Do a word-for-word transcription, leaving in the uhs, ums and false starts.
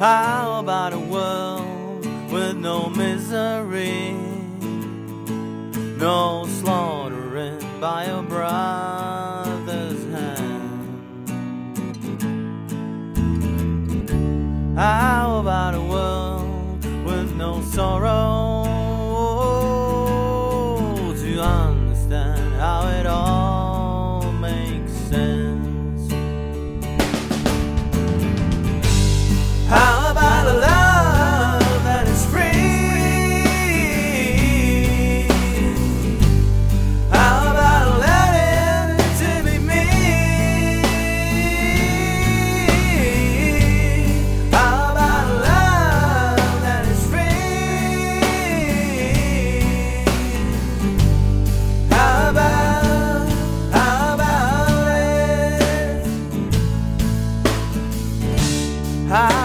How about a world with no misery, no slaughtering by your brother's hand? How about a world with no sorrow, to understand how it all makes sense? How about a love that is free? How about letting it to be me? How about a love that is free? How about, how about it? How